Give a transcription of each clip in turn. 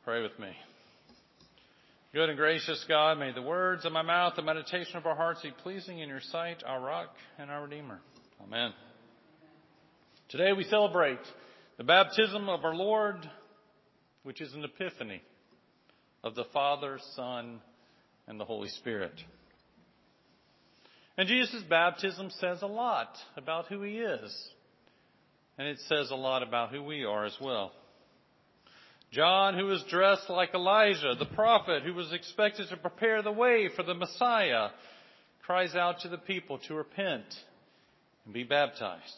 Pray with me. Good and gracious God, may the words of my mouth, the meditation of our hearts be pleasing in your sight, our rock and our Redeemer. Amen. Today we celebrate the baptism of our Lord, which is an epiphany of the Father, Son, and the Holy Spirit. And Jesus' baptism says a lot about who he is. And it says a lot about who we are as well. John, who was dressed like Elijah, the prophet who was expected to prepare the way for the Messiah, cries out to the people to repent and be baptized.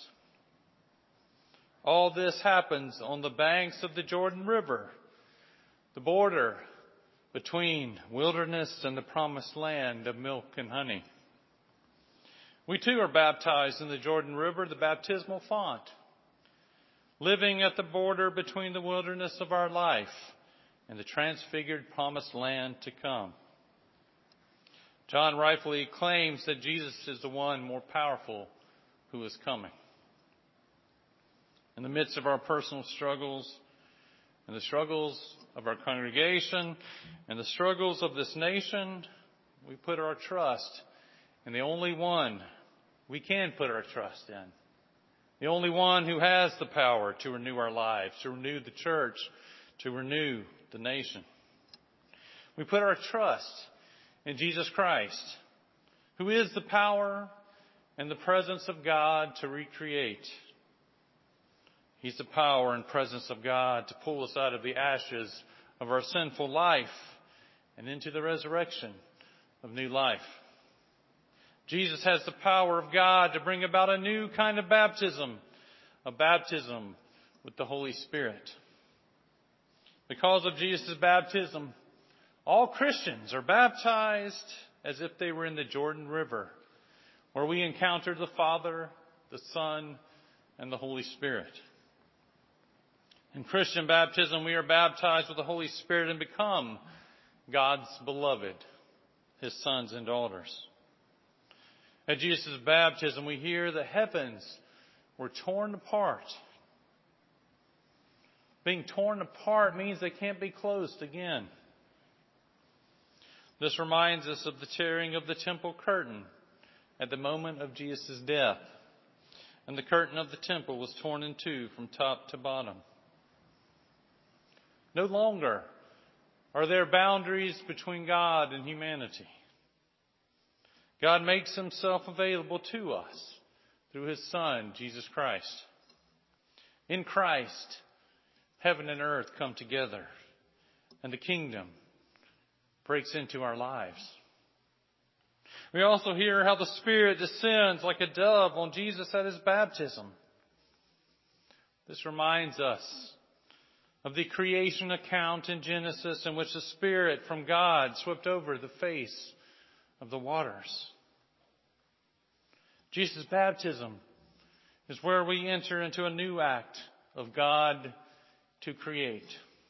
All this happens on the banks of the Jordan River, the border between wilderness and the promised land of milk and honey. We too are baptized in the Jordan River, the baptismal font, living at the border between the wilderness of our life and the transfigured promised land to come. John rightfully claims that Jesus is the one more powerful who is coming. In the midst of our personal struggles and the struggles of our congregation and the struggles of this nation, we put our trust in the only one we can put our trust in. The only one who has the power to renew our lives, to renew the church, to renew the nation. We put our trust in Jesus Christ, who is the power and the presence of God to recreate. He's the power and presence of God to pull us out of the ashes of our sinful life and into the resurrection of new life. Jesus has the power of God to bring about a new kind of baptism, a baptism with the Holy Spirit. Because of Jesus' baptism, all Christians are baptized as if they were in the Jordan River, where we encounter the Father, the Son, and the Holy Spirit. In Christian baptism, we are baptized with the Holy Spirit and become God's beloved, His sons and daughters. At Jesus' baptism, we hear the heavens were torn apart. Being torn apart means they can't be closed again. This reminds us of the tearing of the temple curtain at the moment of Jesus' death. And the curtain of the temple was torn in two from top to bottom. No longer are there boundaries between God and humanity. God makes himself available to us through his Son, Jesus Christ. In Christ, heaven and earth come together, and the kingdom breaks into our lives. We also hear how the Spirit descends like a dove on Jesus at his baptism. This reminds us of the creation account in Genesis in which the Spirit from God swept over the face of the waters. Jesus' baptism is where we enter into a new act of God to create.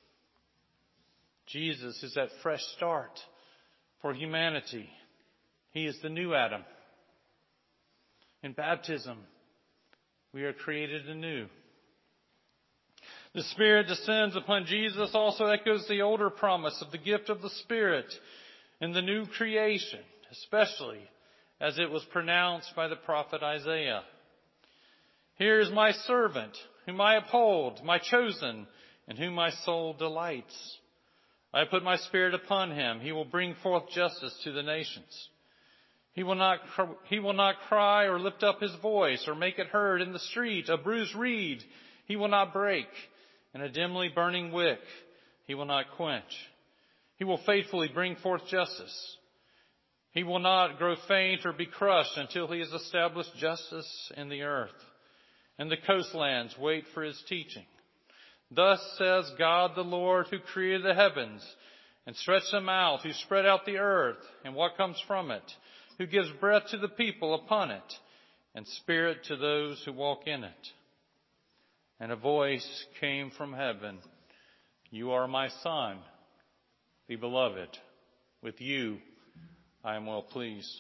Jesus is that fresh start for humanity. He is the new Adam. In baptism, we are created anew. The Spirit descends upon Jesus also echoes the older promise of the gift of the Spirit in the new creation, especially as it was pronounced by the prophet Isaiah. Here is my servant, whom I uphold, my chosen, in whom my soul delights. I put my Spirit upon him. He will bring forth justice to the nations. He will not cry or lift up his voice or make it heard in the street. A bruised reed he will not break, and a dimly burning wick he will not quench. He will faithfully bring forth justice. He will not grow faint or be crushed until he has established justice in the earth. And the coastlands wait for his teaching. Thus says God the Lord, who created the heavens and stretched them out, who spread out the earth and what comes from it, who gives breath to the people upon it and spirit to those who walk in it. And a voice came from heaven, "You are my Son, the beloved. With you I am well pleased."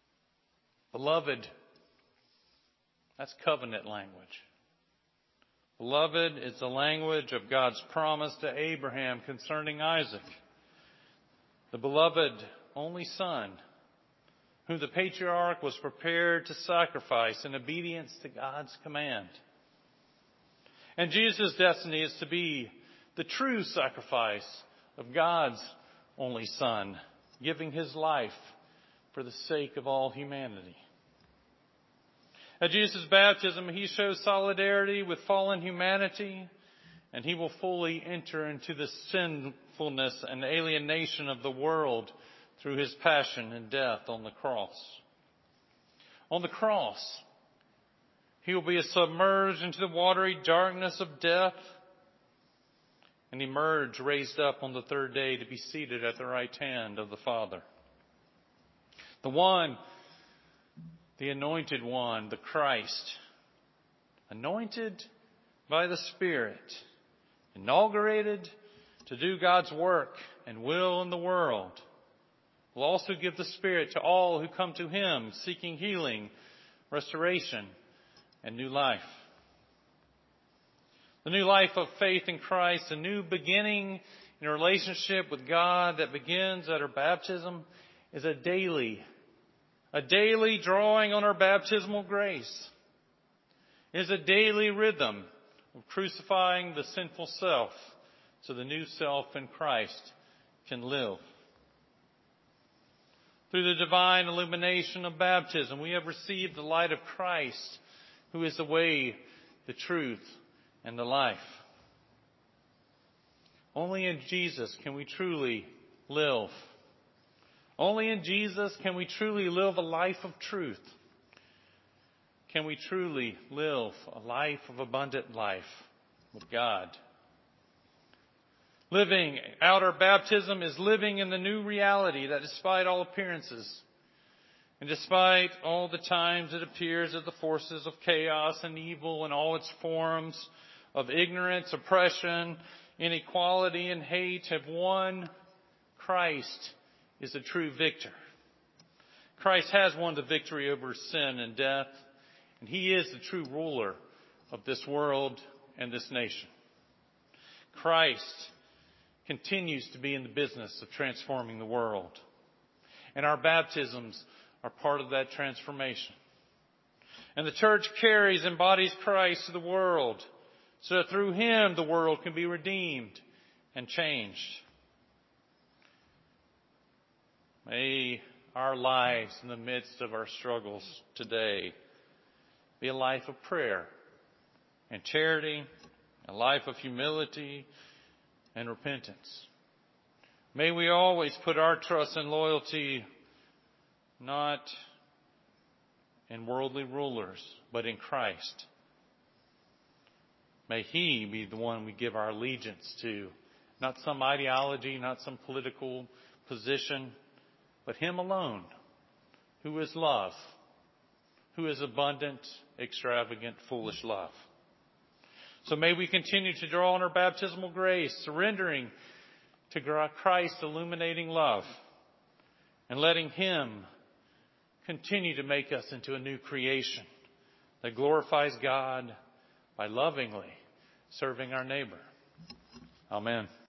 Beloved, that's covenant language. Beloved is the language of God's promise to Abraham concerning Isaac, the beloved only son, whom the patriarch was prepared to sacrifice in obedience to God's command. And Jesus' destiny is to be the true sacrifice of God's only Son, giving his life for the sake of all humanity. At Jesus' baptism, he shows solidarity with fallen humanity, and he will fully enter into the sinfulness and alienation of the world through his passion and death on the cross. On the cross, he will be submerged into the watery darkness of death and emerge raised up on the third day to be seated at the right hand of the Father. The one, the anointed one, the Christ, anointed by the Spirit, inaugurated to do God's work and will in the world, will also give the Spirit to all who come to him seeking healing, restoration, and new life. The new life of faith in Christ, a new beginning in a relationship with God that begins at our baptism, is a daily drawing on our baptismal grace. It is a daily rhythm of crucifying the sinful self so the new self in Christ can live. Through the divine illumination of baptism, we have received the light of Christ, who is the way, the truth, and the life. Only in Jesus can we truly live. Only in Jesus can we truly live a life of truth. Can we truly live a life of abundant life with God? Living out our baptism is living in the new reality that despite all appearances, and despite all the times it appears that the forces of chaos and evil and all its forms of ignorance, oppression, inequality, and hate have won, Christ is the true victor. Christ has won the victory over sin and death, and he is the true ruler of this world and this nation. Christ continues to be in the business of transforming the world, and our baptisms are part of that transformation. And the church carries, embodies Christ to the world, so that through him the world can be redeemed and changed. May our lives in the midst of our struggles today be a life of prayer and charity, a life of humility and repentance. May we always put our trust and loyalty not in worldly rulers, but in Christ. May he be the one we give our allegiance to, not some ideology, not some political position, but him alone, who is love, who is abundant, extravagant, foolish love. So may we continue to draw on our baptismal grace, surrendering to Christ's illuminating love, and letting him continue to make us into a new creation that glorifies God by lovingly serving our neighbor. Amen.